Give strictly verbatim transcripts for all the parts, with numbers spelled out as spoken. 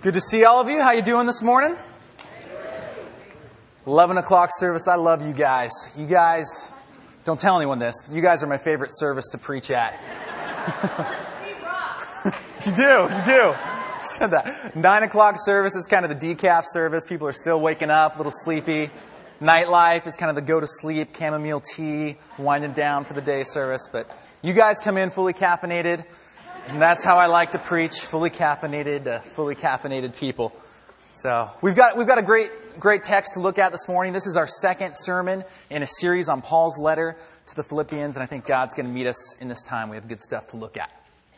Good to see all of you. How you doing this morning? eleven o'clock service. I love you guys. You guys, don't tell anyone this. You guys are my favorite service to preach at. You do. You do. I said that. nine o'clock service is kind of the decaf service. People are still waking up, a little sleepy. Nightlife is kind of the go to sleep, chamomile tea, winding down for the day service. But you guys come in fully caffeinated. And that's how I like to preach, fully caffeinated, uh, fully caffeinated people. So we've got we've got a great great text to look at this morning. This is our second sermon in a series on Paul's letter to the Philippians, and I think God's going to meet us in this time. We have good stuff to look at.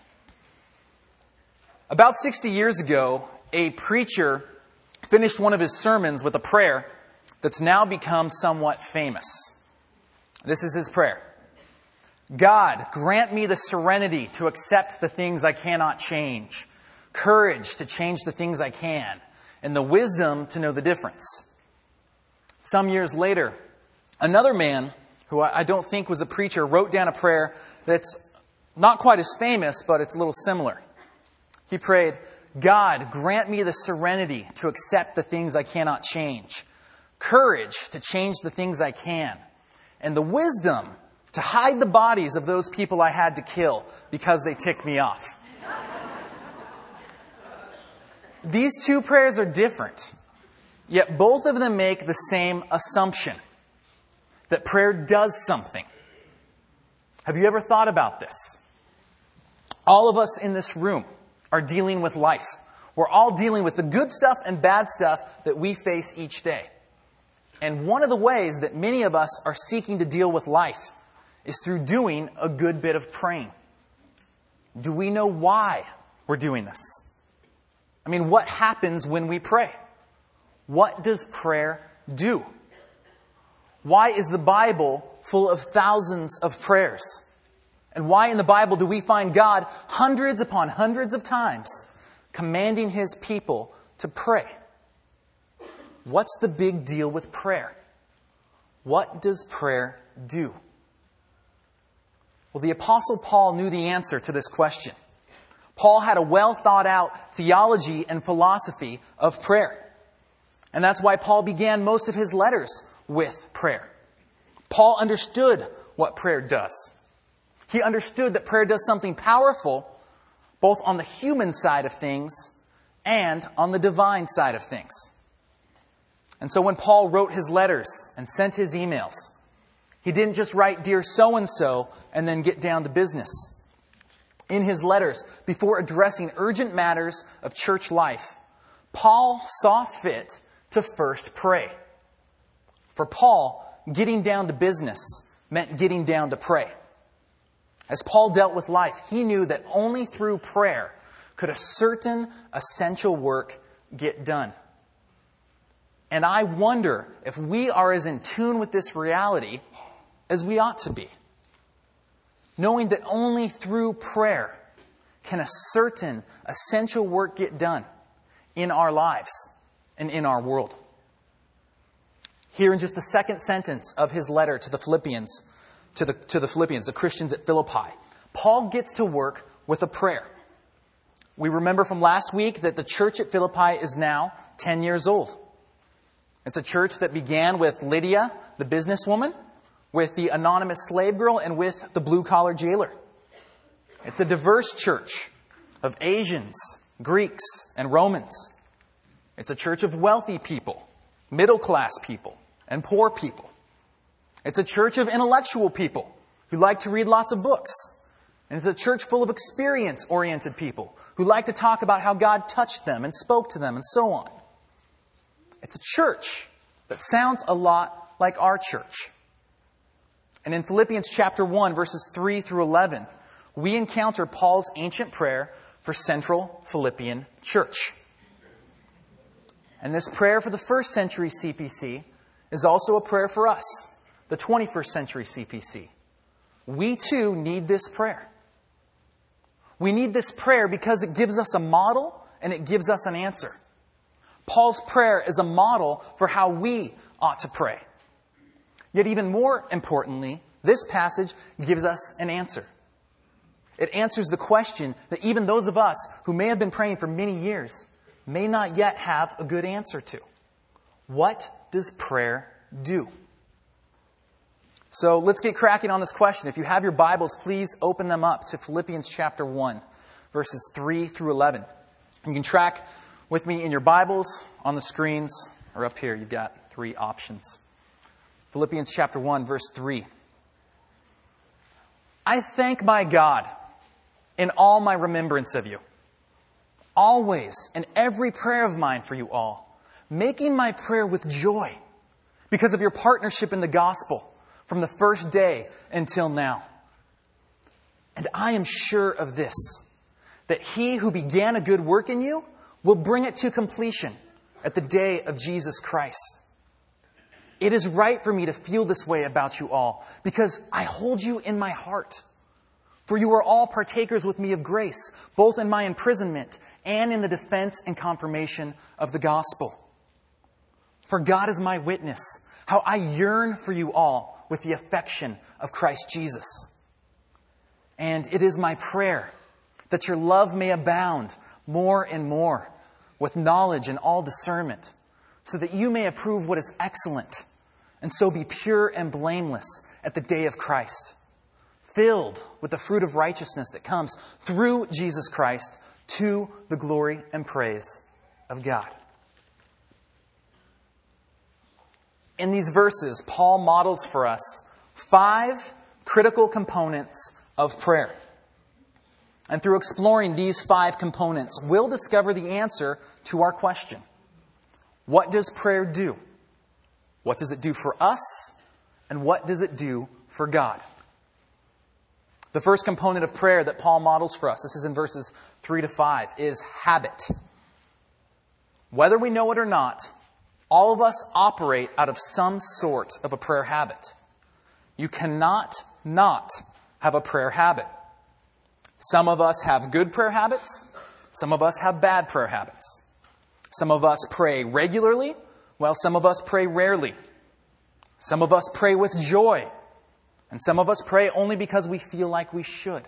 About sixty years ago, a preacher finished one of his sermons with a prayer that's now become somewhat famous. This is his prayer. God, grant me the serenity to accept the things I cannot change, courage to change the things I can, and the wisdom to know the difference. Some years later, another man, who I don't think was a preacher, wrote down a prayer that's not quite as famous, but it's a little similar. He prayed, God, grant me the serenity to accept the things I cannot change, courage to change the things I can, and the wisdom to hide the bodies of those people I had to kill because they ticked me off. These two prayers are different, yet both of them make the same assumption, that prayer does something. Have you ever thought about this? All of us in this room are dealing with life. We're all dealing with the good stuff and bad stuff that we face each day. And one of the ways that many of us are seeking to deal with life is through doing a good bit of praying. Do we know why we're doing this? I mean, what happens when we pray? What does prayer do? Why is the Bible full of thousands of prayers? And why in the Bible do we find God hundreds upon hundreds of times commanding His people to pray? What's the big deal with prayer? What does prayer do? Well, the Apostle Paul knew the answer to this question. Paul had a well thought out theology and philosophy of prayer. And that's why Paul began most of his letters with prayer. Paul understood what prayer does. He understood that prayer does something powerful, both on the human side of things and on the divine side of things. And so when Paul wrote his letters and sent his emails, he didn't just write, "Dear so-and-so," and then get down to business. In his letters, before addressing urgent matters of church life, Paul saw fit to first pray. For Paul, getting down to business meant getting down to pray. As Paul dealt with life, he knew that only through prayer could a certain essential work get done. And I wonder if we are as in tune with this reality as we ought to be. Knowing that only through prayer can a certain essential work get done in our lives and in our world. Here in just the second sentence of his letter to the Philippians, to the, to the Philippians, the Christians at Philippi, Paul gets to work with a prayer. We remember from last week that the church at Philippi is now ten years old. It's a church that began with Lydia, the businesswoman, with the anonymous slave girl, and with the blue-collar jailer. It's a diverse church of Asians, Greeks, and Romans. It's a church of wealthy people, middle-class people, and poor people. It's a church of intellectual people who like to read lots of books. And it's a church full of experience-oriented people who like to talk about how God touched them and spoke to them and so on. It's a church that sounds a lot like our church. And in Philippians chapter one, verses three through eleven, we encounter Paul's ancient prayer for Central Philippian church. And this prayer for the first century C P C is also a prayer for us, the twenty-first century C P C. We too need this prayer. We need this prayer because it gives us a model and it gives us an answer. Paul's prayer is a model for how we ought to pray. Yet even more importantly, this passage gives us an answer. It answers the question that even those of us who may have been praying for many years may not yet have a good answer to. What does prayer do? So let's get cracking on this question. If you have your Bibles, please open them up to Philippians chapter one, verses three through eleven. You can track with me in your Bibles, on the screens, or up here. You've got three options. Philippians chapter one, verse three. I thank my God in all my remembrance of you, always in every prayer of mine for you all, making my prayer with joy because of your partnership in the gospel from the first day until now. And I am sure of this, that he who began a good work in you will bring it to completion at the day of Jesus Christ. It is right for me to feel this way about you all, because I hold you in my heart. For you are all partakers with me of grace, both in my imprisonment and in the defense and confirmation of the gospel. For God is my witness, how I yearn for you all with the affection of Christ Jesus. And it is my prayer that your love may abound more and more with knowledge and all discernment, so that you may approve what is excellent, and so be pure and blameless at the day of Christ, filled with the fruit of righteousness that comes through Jesus Christ to the glory and praise of God. In these verses, Paul models for us five critical components of prayer. And through exploring these five components, we'll discover the answer to our question. What does prayer do? What does it do for us? And what does it do for God? The first component of prayer that Paul models for us, this is in verses three to five, is habit. Whether we know it or not, all of us operate out of some sort of a prayer habit. You cannot not have a prayer habit. Some of us have good prayer habits. Some of us have bad prayer habits. Some of us pray regularly, while some of us pray rarely. Some of us pray with joy, and some of us pray only because we feel like we should.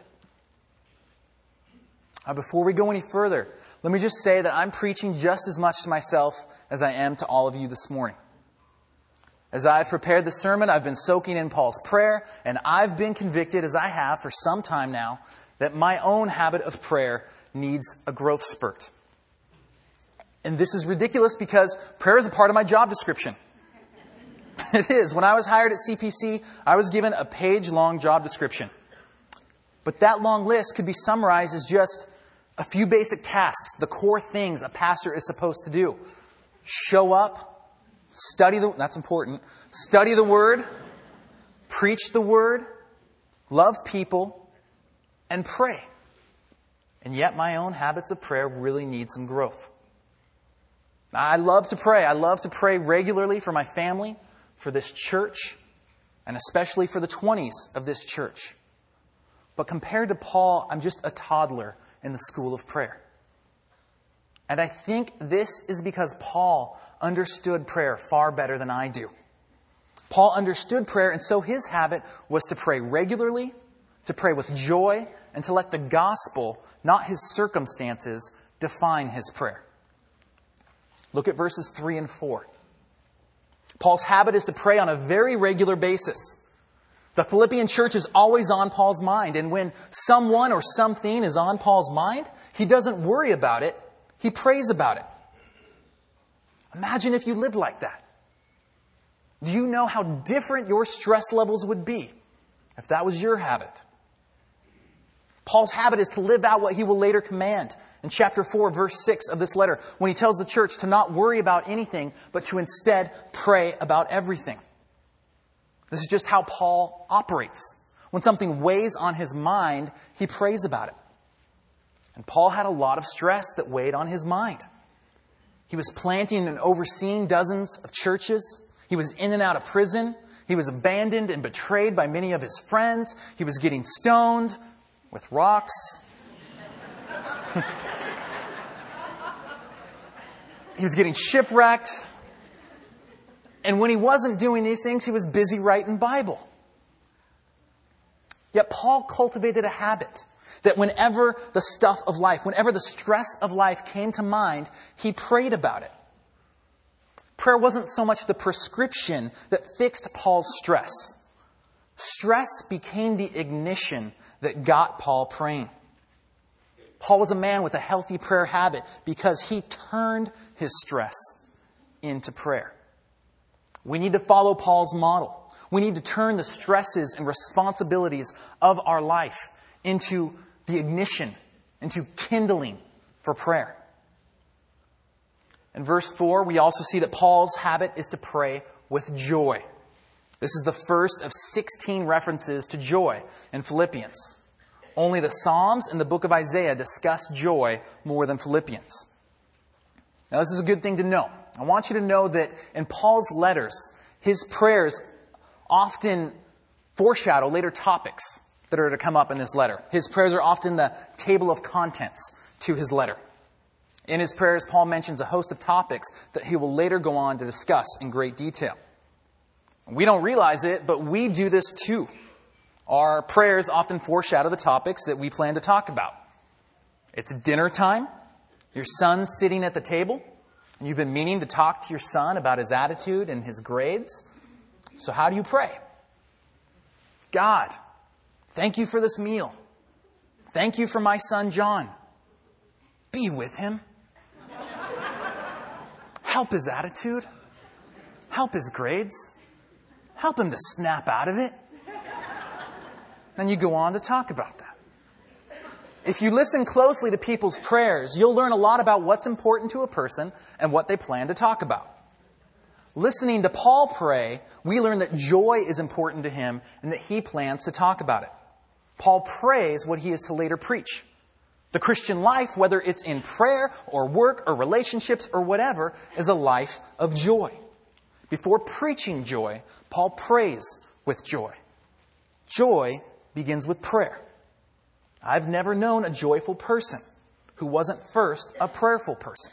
Now, before we go any further, let me just say that I'm preaching just as much to myself as I am to all of you this morning. As I've prepared the sermon, I've been soaking in Paul's prayer, and I've been convicted, as I have for some time now, that my own habit of prayer needs a growth spurt. And this is ridiculous because prayer is a part of my job description. It is. When I was hired at C P C, I was given a page-long job description. But that long list could be summarized as just a few basic tasks, the core things a pastor is supposed to do. Show up, study the, that's important, study the Word, preach the Word, love people, and pray. And yet my own habits of prayer really need some growth. I love to pray. I love to pray regularly for my family, for this church, and especially for the twenties of this church. But compared to Paul, I'm just a toddler in the school of prayer. And I think this is because Paul understood prayer far better than I do. Paul understood prayer, and so his habit was to pray regularly, to pray with joy, and to let the gospel, not his circumstances, define his prayer. Look at verses three and four. Paul's habit is to pray on a very regular basis. The Philippian church is always on Paul's mind, and when someone or something is on Paul's mind, he doesn't worry about it, he prays about it. Imagine if you lived like that. Do you know how different your stress levels would be if that was your habit? Paul's habit is to live out what he will later command in chapter four, verse six of this letter, when he tells the church to not worry about anything, but to instead pray about everything. This is just how Paul operates. When something weighs on his mind, he prays about it. And Paul had a lot of stress that weighed on his mind. He was planting and overseeing dozens of churches. He was in and out of prison. He was abandoned and betrayed by many of his friends. He was getting stoned with rocks. He was getting shipwrecked. And when he wasn't doing these things, he was busy writing Bible. Yet Paul cultivated a habit. That whenever the stuff of life, whenever the stress of life came to mind, he prayed about it. Prayer wasn't so much the prescription that fixed Paul's stress. Stress became the ignition that got Paul praying. Paul was a man with a healthy prayer habit because he turned his stress into prayer. We need to follow Paul's model. We need to turn the stresses and responsibilities of our life into the ignition, into kindling for prayer. In verse four, we also see that Paul's habit is to pray with joy. This is the first of sixteen references to joy in Philippians. Only the Psalms and the book of Isaiah discuss joy more than Philippians. Now, this is a good thing to know. I want you to know that in Paul's letters, his prayers often foreshadow later topics that are to come up in this letter. His prayers are often the table of contents to his letter. In his prayers, Paul mentions a host of topics that he will later go on to discuss in great detail. We don't realize it, but we do this too. Our prayers often foreshadow the topics that we plan to talk about. It's dinner time. Your son's sitting at the table, and you've been meaning to talk to your son about his attitude and his grades. So how do you pray? God, thank you for this meal. Thank you for my son John. Be with him. Help his attitude. Help his grades. Help him to snap out of it. Then you go on to talk about that. If you listen closely to people's prayers, you'll learn a lot about what's important to a person and what they plan to talk about. Listening to Paul pray, we learn that joy is important to him and that he plans to talk about it. Paul prays what he is to later preach. The Christian life, whether it's in prayer or work or relationships or whatever, is a life of joy. Before preaching joy, Paul prays with joy. Joy begins with prayer. I've never known a joyful person who wasn't first a prayerful person.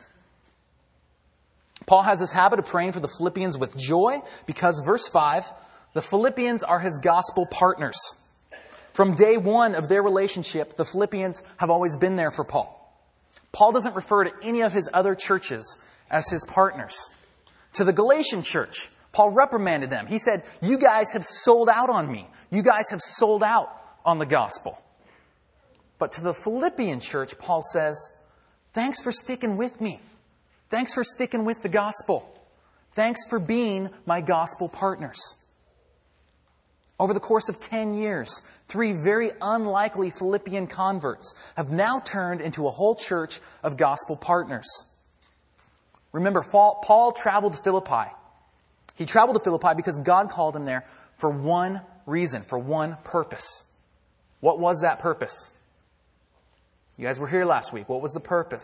Paul has this habit of praying for the Philippians with joy because, verse five, the Philippians are his gospel partners. From day one of their relationship, the Philippians have always been there for Paul. Paul doesn't refer to any of his other churches as his partners. To the Galatian church, Paul reprimanded them. He said, you guys have sold out on me. You guys have sold out on the gospel. But to the Philippian church, Paul says, thanks for sticking with me. Thanks for sticking with the gospel. Thanks for being my gospel partners. Over the course of ten years, three very unlikely Philippian converts have now turned into a whole church of gospel partners. Remember, Paul traveled to Philippi. He traveled to Philippi because God called him there for one reason, for one purpose. What was that purpose? You guys were here last week. What was the purpose?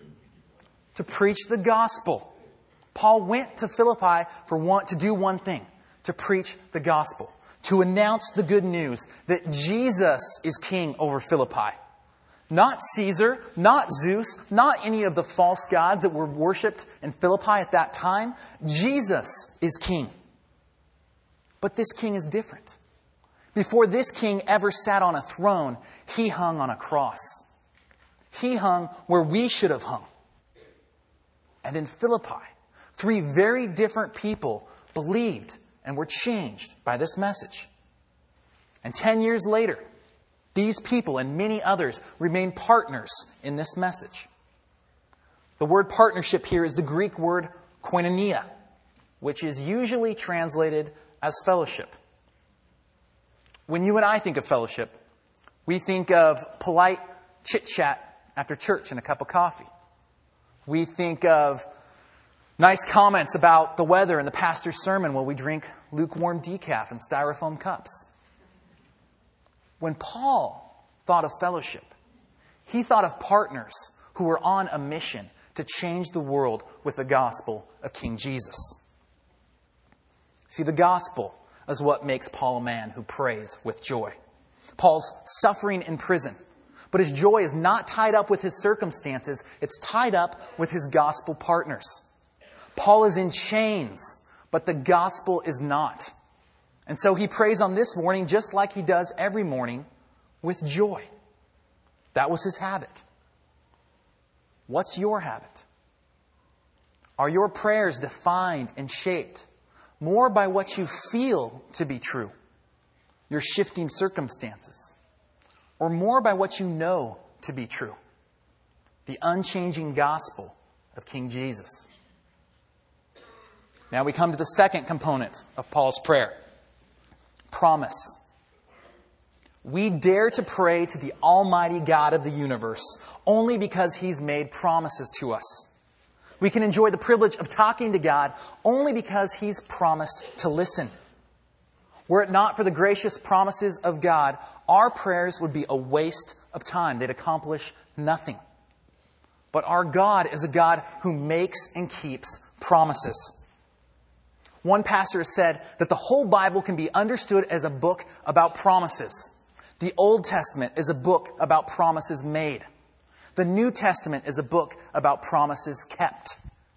To preach the gospel. Paul went to Philippi for one, to do one thing, to preach the gospel. To announce the good news that Jesus is king over Philippi. Not Caesar, not Zeus, not any of the false gods that were worshipped in Philippi at that time. Jesus is king. But this king is different. Before this king ever sat on a throne, he hung on a cross. He hung where we should have hung. And in Philippi, three very different people believed and were changed by this message. And ten years later, these people and many others remain partners in this message. The word partnership here is the Greek word koinonia, which is usually translated as fellowship. When you and I think of fellowship, we think of polite chit-chat after church and a cup of coffee. We think of nice comments about the weather and the pastor's sermon while we drink lukewarm decaf in styrofoam cups. When Paul thought of fellowship, he thought of partners who were on a mission to change the world with the gospel of King Jesus. See, the gospel is what makes Paul a man who prays with joy. Paul's suffering in prison, but his joy is not tied up with his circumstances. It's tied up with his gospel partners. Paul is in chains, but the gospel is not. And so he prays on this morning just like he does every morning with joy. That was his habit. What's your habit? Are your prayers defined and shaped more by what you feel to be true, your shifting circumstances, or more by what you know to be true, the unchanging gospel of King Jesus? Now we come to the second component of Paul's prayer. Promise. We dare to pray to the Almighty God of the universe only because He's made promises to us. We can enjoy the privilege of talking to God only because He's promised to listen. Were it not for the gracious promises of God, our prayers would be a waste of time. They'd accomplish nothing. But our God is a God who makes and keeps promises. One pastor has said that the whole Bible can be understood as a book about promises. The Old Testament is a book about promises made. The New Testament is a book about promises kept.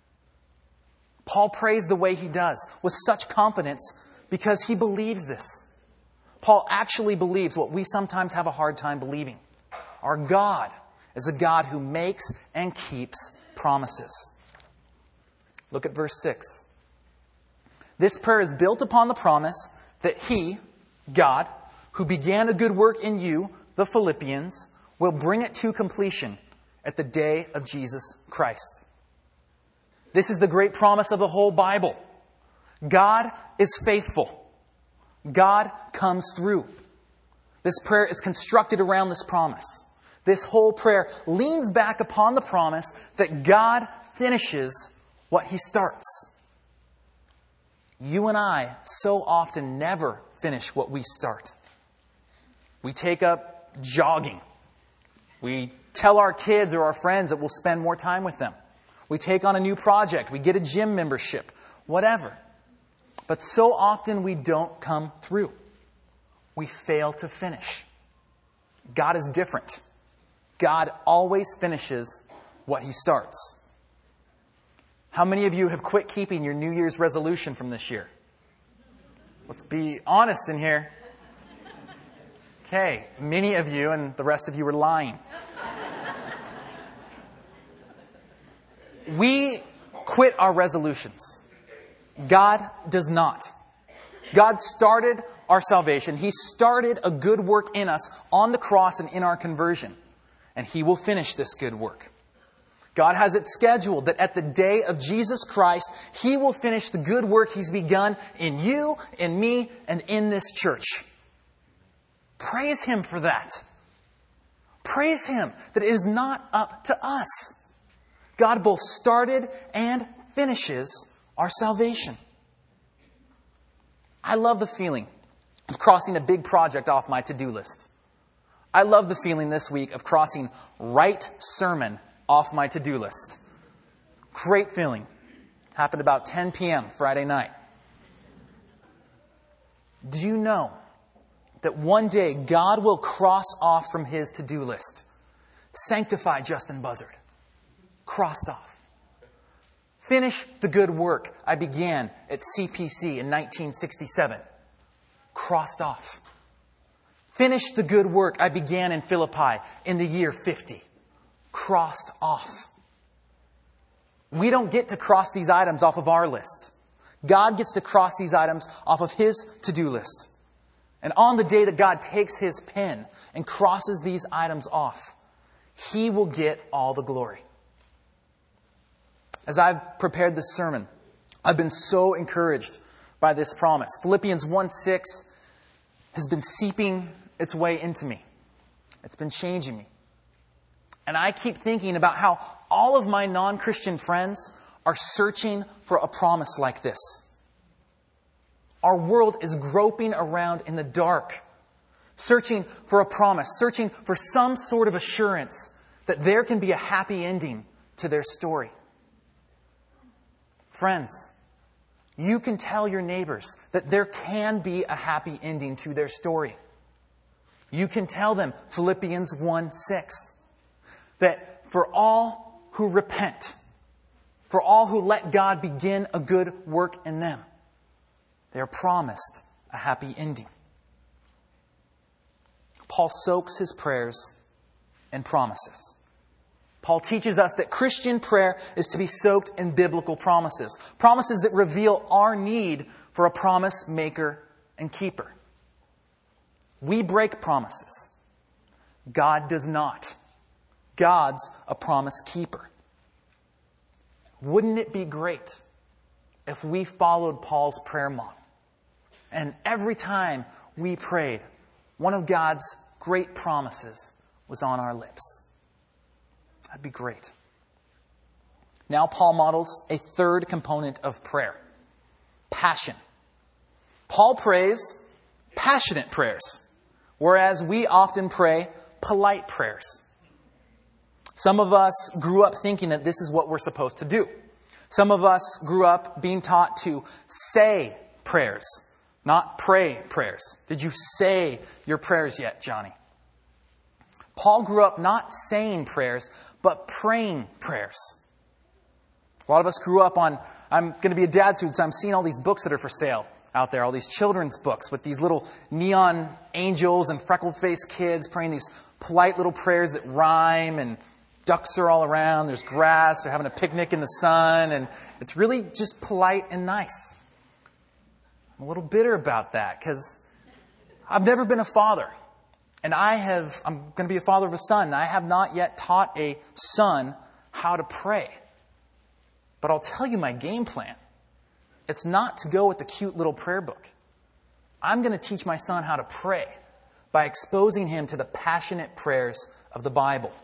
Paul prays the way he does with such confidence because he believes this. Paul actually believes what we sometimes have a hard time believing. Our God is a God who makes and keeps promises. Look at verse six. This prayer is built upon the promise that He, God, who began a good work in you, the Philippians, will bring it to completion at the day of Jesus Christ. This is the great promise of the whole Bible. God is faithful. God comes through. This prayer is constructed around this promise. This whole prayer leans back upon the promise that God finishes what He starts. You and I so often never finish what we start. We take up jogging. We tell our kids or our friends that we'll spend more time with them. We take on a new project. We get a gym membership. Whatever. But so often we don't come through. We fail to finish. God is different. God always finishes what He starts. How many of you have quit keeping your New Year's resolution from this year? Let's be honest in here. Okay, many of you, and the rest of you, are lying. We quit our resolutions. God does not. God started our salvation. He started a good work in us on the cross and in our conversion. And He will finish this good work. God has it scheduled that at the day of Jesus Christ, He will finish the good work He's begun in you, in me, and in this church. Praise Him for that. Praise Him that it is not up to us. God both started and finishes our salvation. I love the feeling of crossing a big project off my to-do list. I love the feeling this week of crossing Right Sermon off my to-do list. Great feeling. Happened about ten p.m. Friday night. Do you know that one day God will cross off from His to-do list? Sanctify Justin Buzzard. Crossed off. Finish the good work I began at C P C in nineteen sixty-seven. Crossed off. Finish the good work I began in Philippi in the year fifty. Crossed off. We don't get to cross these items off of our list. God gets to cross these items off of His to-do list. And on the day that God takes His pen and crosses these items off, He will get all the glory. As I've prepared this sermon, I've been so encouraged by this promise. Philippians one six has been seeping its way into me. It's been changing me. And I keep thinking about how all of my non-Christian friends are searching for a promise like this. Our world is groping around in the dark, searching for a promise, searching for some sort of assurance that there can be a happy ending to their story. Friends, you can tell your neighbors that there can be a happy ending to their story. You can tell them Philippians one six, that for all who repent, for all who let God begin a good work in them, they are promised a happy ending. Paul soaks his prayers in promises. Paul teaches us that Christian prayer is to be soaked in biblical promises. Promises that reveal our need for a promise maker and keeper. We break promises. God does not. God's a promise keeper. Wouldn't it be great if we followed Paul's prayer model? And every time we prayed, one of God's great promises was on our lips. That'd be great. Now Paul models a third component of prayer. Passion. Paul prays passionate prayers, whereas we often pray polite prayers. Some of us grew up thinking that this is what we're supposed to do. Some of us grew up being taught to say prayers, not pray prayers. Did you say your prayers yet, Johnny? Paul grew up not saying prayers, but praying prayers. A lot of us grew up on, I'm going to be a dad soon, so I'm seeing all these books that are for sale out there, all these children's books with these little neon angels and freckled-faced kids praying these polite little prayers that rhyme, and ducks are all around, there's grass, they're having a picnic in the sun, and it's really just polite and nice. I'm a little bitter about that because I've never been a father. And I have, I'm going to be a father of a son, and I have not yet taught a son how to pray. But I'll tell you my game plan. It's not to go with the cute little prayer book. I'm going to teach my son how to pray by exposing him to the passionate prayers of the Bible.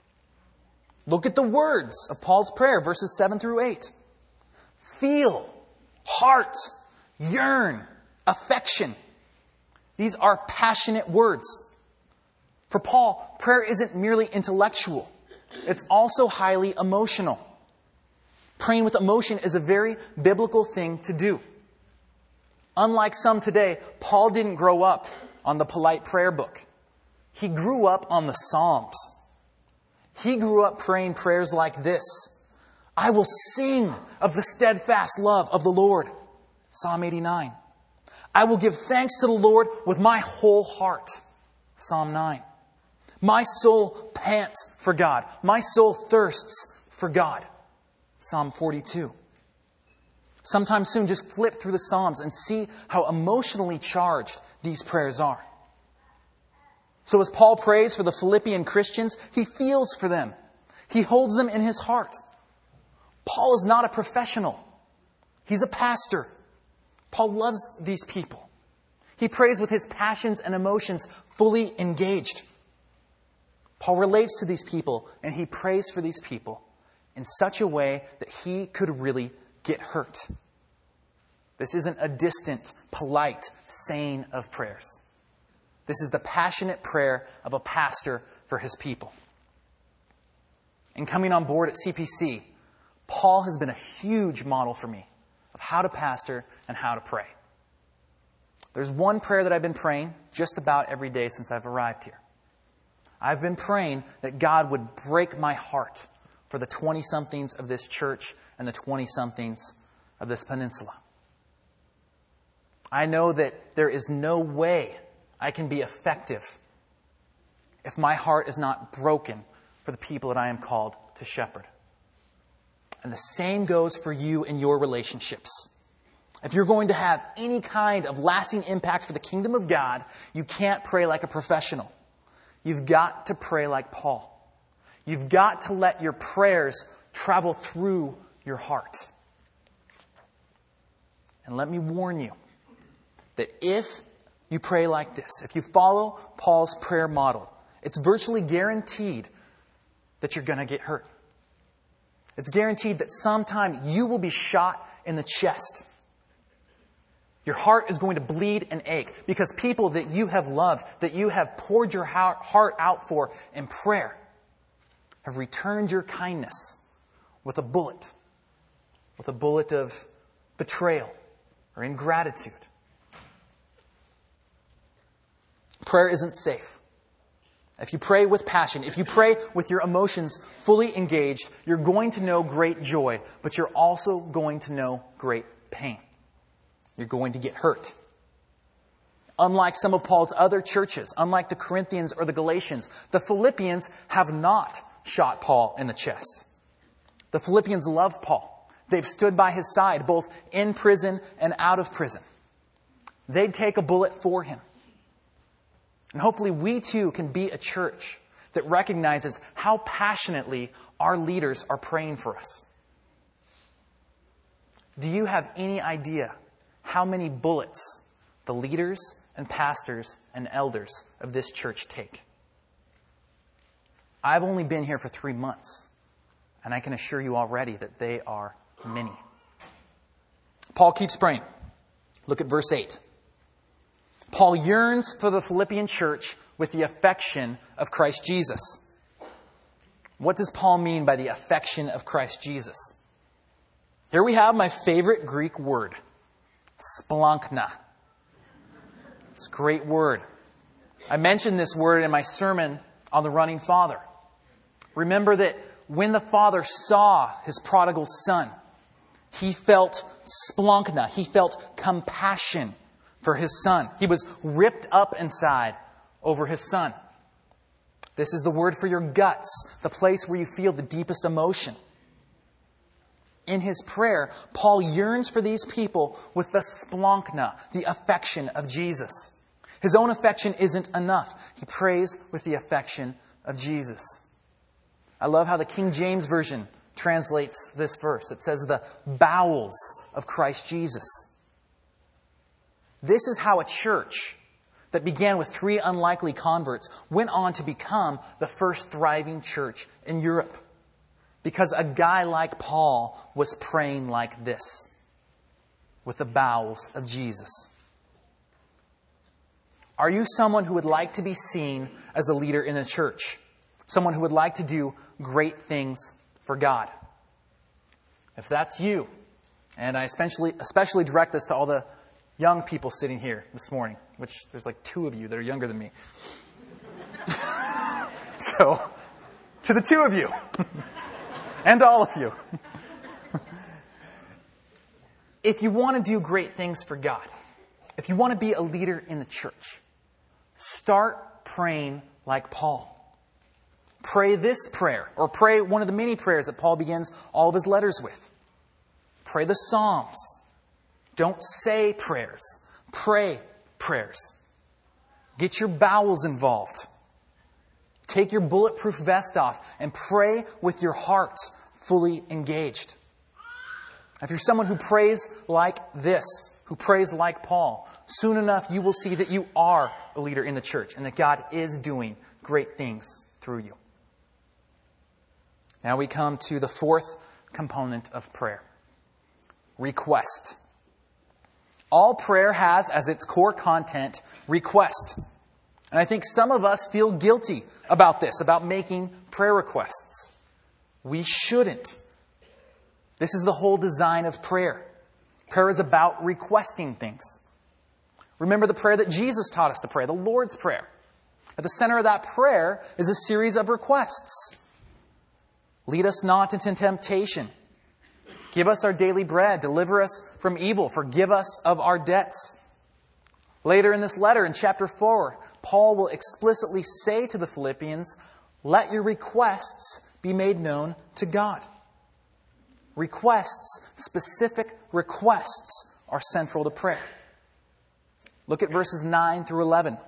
Look at the words of Paul's prayer, verses seven through eight. Feel, heart, yearn, affection. These are passionate words. For Paul, prayer isn't merely intellectual. It's also highly emotional. Praying with emotion is a very biblical thing to do. Unlike some today, Paul didn't grow up on the polite prayer book. He grew up on the Psalms. He grew up praying prayers like this. I will sing of the steadfast love of the Lord. Psalm eighty-nine. I will give thanks to the Lord with my whole heart. Psalm nine. My soul pants for God. My soul thirsts for God. Psalm forty-two. Sometime soon, just flip through the Psalms and see how emotionally charged these prayers are. So as Paul prays for the Philippian Christians, he feels for them. He holds them in his heart. Paul is not a professional. He's a pastor. Paul loves these people. He prays with his passions and emotions fully engaged. Paul relates to these people, and he prays for these people in such a way that he could really get hurt. This isn't a distant, polite saying of prayers. This is the passionate prayer of a pastor for his people. In coming on board at C P C, Paul has been a huge model for me of how to pastor and how to pray. There's one prayer that I've been praying just about every day since I've arrived here. I've been praying that God would break my heart for the twenty-somethings of this church and the twenty-somethings of this peninsula. I know that there is no way I can be effective if my heart is not broken for the people that I am called to shepherd. And the same goes for you in your relationships. If you're going to have any kind of lasting impact for the kingdom of God, you can't pray like a professional. You've got to pray like Paul. You've got to let your prayers travel through your heart. And let me warn you that if you pray like this, if you follow Paul's prayer model, it's virtually guaranteed that you're going to get hurt. It's guaranteed that sometime you will be shot in the chest. Your heart is going to bleed and ache because people that you have loved, that you have poured your heart out for in prayer, have returned your kindness with a bullet, with a bullet of betrayal or ingratitude. Prayer isn't safe. If you pray with passion, if you pray with your emotions fully engaged, you're going to know great joy, but you're also going to know great pain. You're going to get hurt. Unlike some of Paul's other churches, unlike the Corinthians or the Galatians, the Philippians have not shot Paul in the chest. The Philippians love Paul. They've stood by his side, both in prison and out of prison. They'd take a bullet for him. And hopefully we too can be a church that recognizes how passionately our leaders are praying for us. Do you have any idea how many bullets the leaders and pastors and elders of this church take? I've only been here for three months, and I can assure you already that they are many. Paul keeps praying. Look at verse eight. Paul yearns for the Philippian church with the affection of Christ Jesus. What does Paul mean by the affection of Christ Jesus? Here we have my favorite Greek word, splankna. It's a great word. I mentioned this word in my sermon on the Running Father. Remember that when the father saw his prodigal son, he felt splankna. He felt compassion for his son. He was ripped up inside over his son. This is the word for your guts, the place where you feel the deepest emotion. In his prayer, Paul yearns for these people with the splankna, the affection of Jesus. His own affection isn't enough. He prays with the affection of Jesus. I love how the King James Version translates this verse. It says the bowels of Christ Jesus. This is how a church that began with three unlikely converts went on to become the first thriving church in Europe. Because a guy like Paul was praying like this, with the bowels of Jesus. Are you someone who would like to be seen as a leader in the church? Someone who would like to do great things for God? If that's you, and I especially, especially direct this to all the young people sitting here this morning, which there's like two of you that are younger than me. So, to the two of you, and all of you. If you want to do great things for God, if you want to be a leader in the church, start praying like Paul. Pray this prayer, or pray one of the many prayers that Paul begins all of his letters with. Pray the Psalms. Don't say prayers. Pray prayers. Get your bowels involved. Take your bulletproof vest off and pray with your heart fully engaged. If you're someone who prays like this, who prays like Paul, soon enough you will see that you are a leader in the church and that God is doing great things through you. Now we come to the fourth component of prayer. Request. All prayer has as its core content request. And I think some of us feel guilty about this, about making prayer requests. We shouldn't. This is the whole design of prayer. Prayer is about requesting things. Remember the prayer that Jesus taught us to pray, the Lord's Prayer. At the center of that prayer is a series of requests. Lead us not into temptation. Give us our daily bread. Deliver us from evil. Forgive us of our debts. Later in this letter, in chapter four, Paul will explicitly say to the Philippians, let your requests be made known to God. Requests, specific requests, are central to prayer. Look at verses nine through eleven.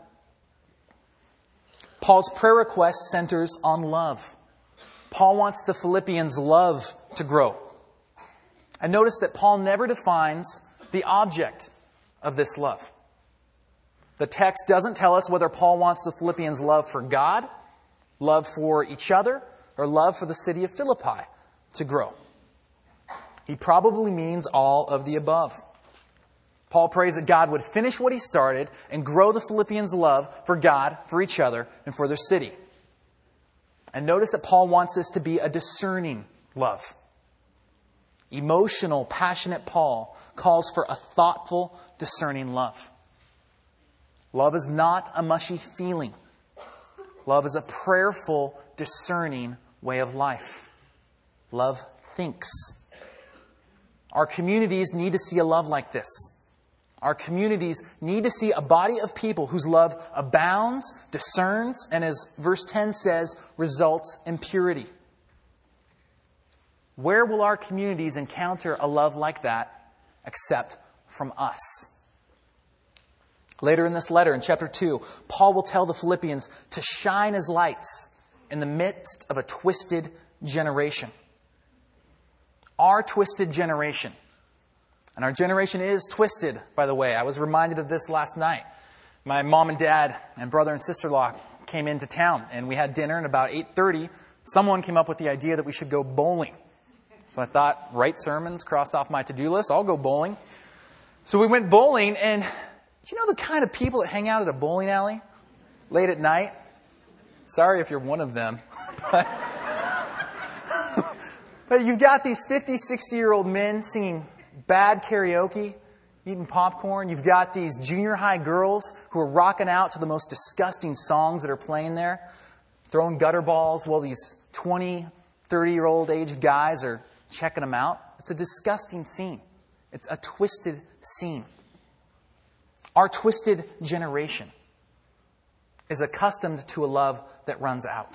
Paul's prayer request centers on love. Paul wants the Philippians' love to grow. And notice that Paul never defines the object of this love. The text doesn't tell us whether Paul wants the Philippians' love for God, love for each other, or love for the city of Philippi to grow. He probably means all of the above. Paul prays that God would finish what he started and grow the Philippians' love for God, for each other, and for their city. And notice that Paul wants this to be a discerning love. Emotional, passionate Paul calls for a thoughtful, discerning love. Love is not a mushy feeling. Love is a prayerful, discerning way of life. Love thinks. Our communities need to see a love like this. Our communities need to see a body of people whose love abounds, discerns, and as verse ten says, results in purity. Where will our communities encounter a love like that except from us? Later in this letter, in chapter two, Paul will tell the Philippians to shine as lights in the midst of a twisted generation. Our twisted generation. And our generation is twisted, by the way. I was reminded of this last night. My mom and dad and brother and sister-in-law came into town, and we had dinner, and about eight thirty, someone came up with the idea that we should go bowling. So I thought, write sermons, crossed off my to-do list, I'll go bowling. So we went bowling, and do you know the kind of people that hang out at a bowling alley late at night? Sorry if you're one of them. But, but you've got these fifty, sixty-year-old men singing bad karaoke, eating popcorn. You've got these junior high girls who are rocking out to the most disgusting songs that are playing there, throwing gutter balls while these twenty, thirty-year-old aged guys are checking them out. It's a disgusting scene. It's a twisted scene. Our twisted generation is accustomed to a love that runs out.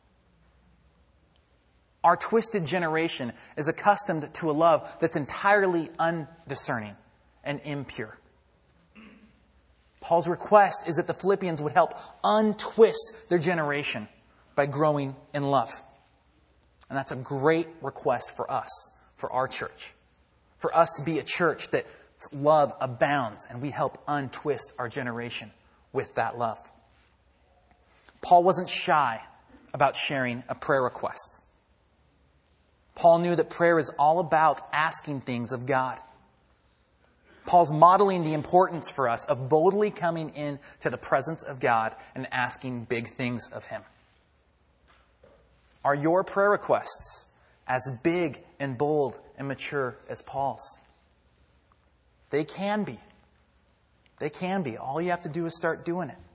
Our twisted generation is accustomed to a love that's entirely undiscerning and impure. Paul's request is that the Philippians would help untwist their generation by growing in love. And that's a great request for us, for our church. For us to be a church that love abounds and we help untwist our generation with that love. Paul wasn't shy about sharing a prayer request. Paul knew that prayer is all about asking things of God. Paul's modeling the importance for us of boldly coming into the presence of God and asking big things of Him. Are your prayer requests as big and bold and mature as Paul's? They can be. They can be. All you have to do is start doing it.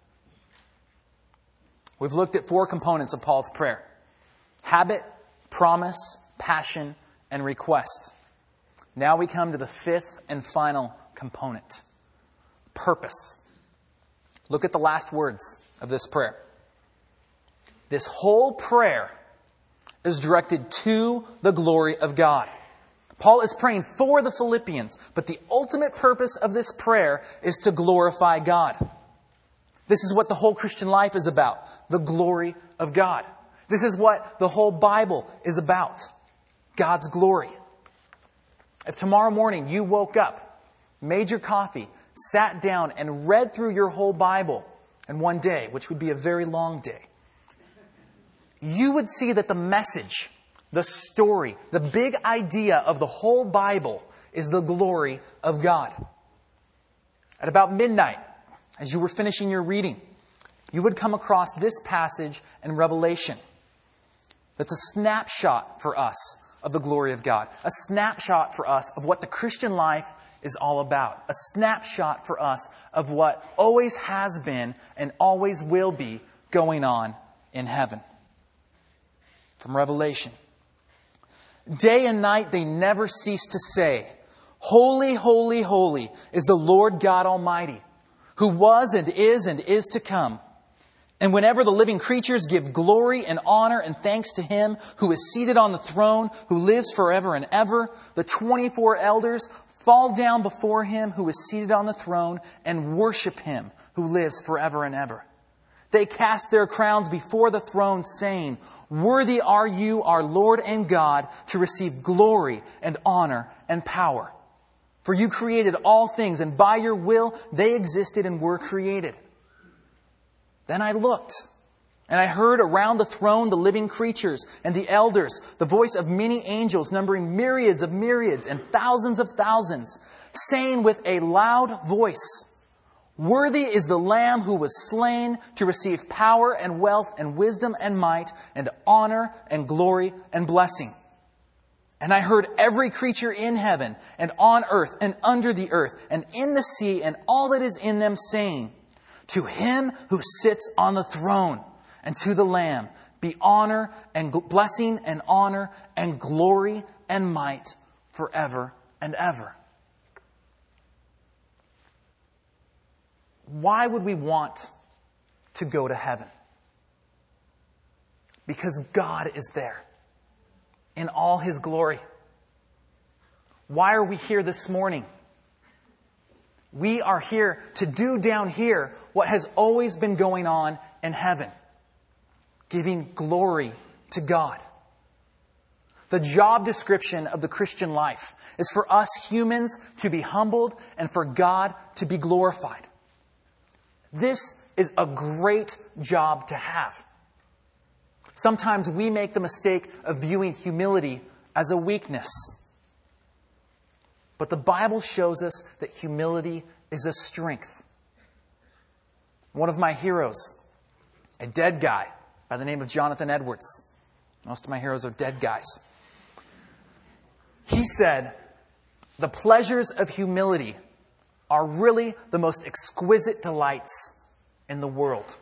We've looked at four components of Paul's prayer: habit, promise, passion, and request. Now we come to the fifth and final component: purpose. Look at the last words of this prayer. This whole prayer is directed to the glory of God. Paul is praying for the Philippians, but the ultimate purpose of this prayer is to glorify God. This is what the whole Christian life is about: the glory of God. This is what the whole Bible is about: God's glory. If tomorrow morning you woke up, made your coffee, sat down, and read through your whole Bible in one day, which would be a very long day, you would see that the message, the story, the big idea of the whole Bible is the glory of God. At about midnight, as you were finishing your reading, you would come across this passage in Revelation. That's a snapshot for us of the glory of God. A snapshot for us of what the Christian life is all about. A snapshot for us of what always has been and always will be going on in heaven. From Revelation. Day and night they never cease to say, "Holy, holy, holy is the Lord God Almighty, who was and is and is to come." And whenever the living creatures give glory and honor and thanks to Him who is seated on the throne, who lives forever and ever, the twenty-four elders fall down before Him who is seated on the throne and worship Him who lives forever and ever. They cast their crowns before the throne, saying, "Worthy are you, our Lord and God, to receive glory and honor and power. For you created all things, and by your will they existed and were created." Then I looked, and I heard around the throne the living creatures and the elders, the voice of many angels, numbering myriads of myriads and thousands of thousands, saying with a loud voice, "Worthy is the Lamb who was slain to receive power and wealth and wisdom and might and honor and glory and blessing." And I heard every creature in heaven and on earth and under the earth and in the sea and all that is in them saying, "To Him who sits on the throne and to the Lamb be honor and blessing and honor and glory and might forever and ever." why would we want to go to heaven? Because God is there in all His glory. Why are we here this morning? We are here to do down here what has always been going on in heaven, giving glory to God. The job description of the Christian life is for us humans to be humbled and for God to be glorified. This is a great job to have. Sometimes we make the mistake of viewing humility as a weakness. But the Bible shows us that humility is a strength. One of my heroes, a dead guy by the name of Jonathan Edwards. Most of my heroes are dead guys. He said, the pleasures of humility are really the most exquisite delights in the world.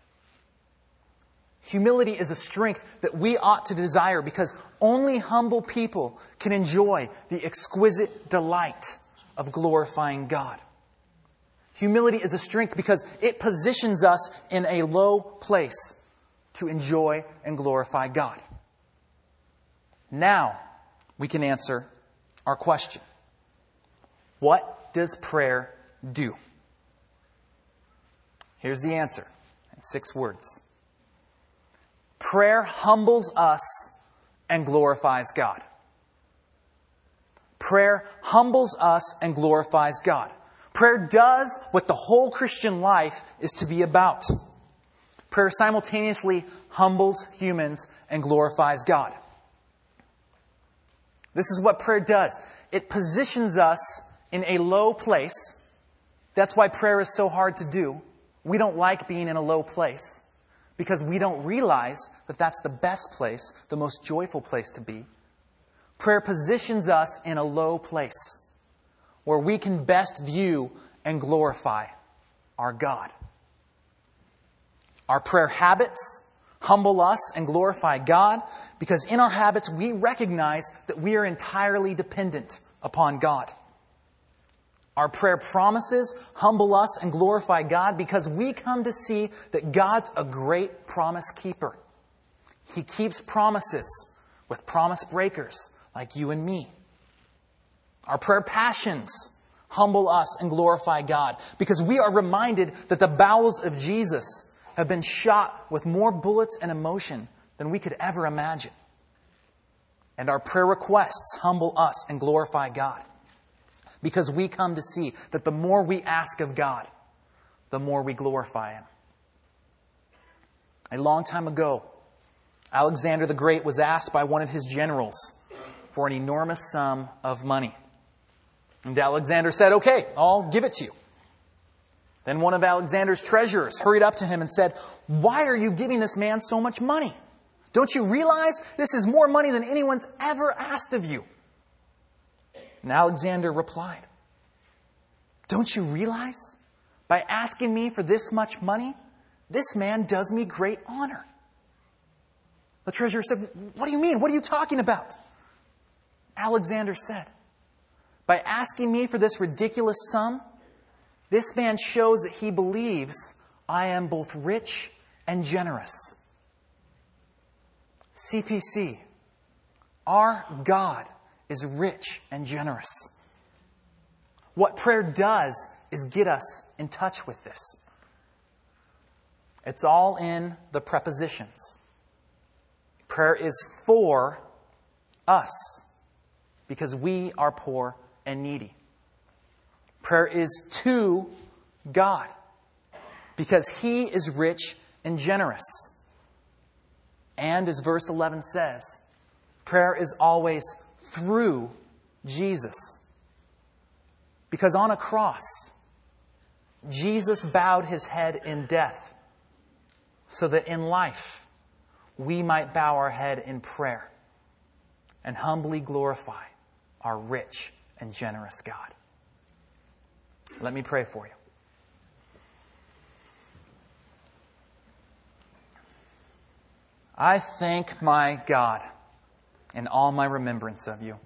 Humility is a strength that we ought to desire because only humble people can enjoy the exquisite delight of glorifying God. Humility is a strength because it positions us in a low place to enjoy and glorify God. Now we can answer our question. What does prayer do? Here's the answer in six words. Prayer humbles us and glorifies God. Prayer humbles us and glorifies God. Prayer does what the whole Christian life is to be about. Prayer simultaneously humbles humans and glorifies God. This is what prayer does. It positions us in a low place. That's why prayer is so hard to do. We don't like being in a low place because we don't realize that that's the best place, the most joyful place to be. Prayer positions us in a low place where we can best view and glorify our God. Our prayer habits humble us and glorify God because in our habits we recognize that we are entirely dependent upon God. Our prayer promises humble us and glorify God because we come to see that God's a great promise keeper. He keeps promises with promise breakers like you and me. Our prayer passions humble us and glorify God because we are reminded that the bowels of Jesus have been shot with more bullets and emotion than we could ever imagine. And our prayer requests humble us and glorify God because we come to see that the more we ask of God, the more we glorify Him. A long time ago, Alexander the Great was asked by one of his generals for an enormous sum of money. And Alexander said, "Okay, I'll give it to you." Then one of Alexander's treasurers hurried up to him and said, "Why are you giving this man so much money? Don't you realize this is more money than anyone's ever asked of you?" And Alexander replied, "Don't you realize? By asking me for this much money, this man does me great honor." The treasurer said, "What do you mean? What are you talking about?" Alexander said, "By asking me for this ridiculous sum, this man shows that he believes I am both rich and generous." C P C, our God is rich and generous. What prayer does is get us in touch with this. It's all in the prepositions. Prayer is for us because we are poor and needy. Prayer is to God because He is rich and generous. And as verse eleven says, prayer is always through Jesus. Because on a cross, Jesus bowed His head in death so that in life we might bow our head in prayer and humbly glorify our rich and generous God. Let me pray for you. I thank my God in all my remembrance of you.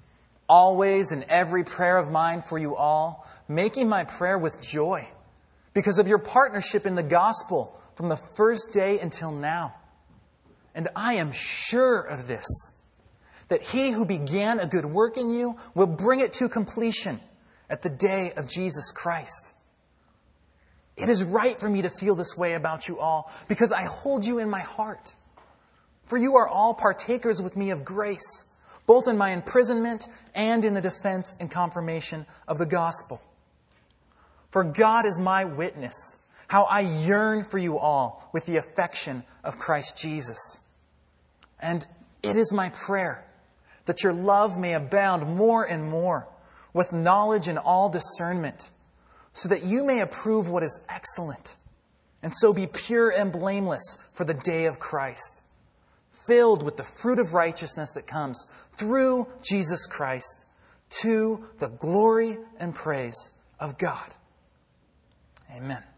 Always in every prayer of mine for you all, making my prayer with joy, because of your partnership in the gospel from the first day until now. And I am sure of this, that He who began a good work in you will bring it to completion at the day of Jesus Christ. It is right for me to feel this way about you all, because I hold you in my heart. For you are all partakers with me of grace, both in my imprisonment and in the defense and confirmation of the gospel. For God is my witness, how I yearn for you all with the affection of Christ Jesus. And it is my prayer that your love may abound more and more with knowledge and all discernment, so that you may approve what is excellent, and so be pure and blameless for the day of Christ, filled with the fruit of righteousness that comes through Jesus Christ, to the glory and praise of God. Amen.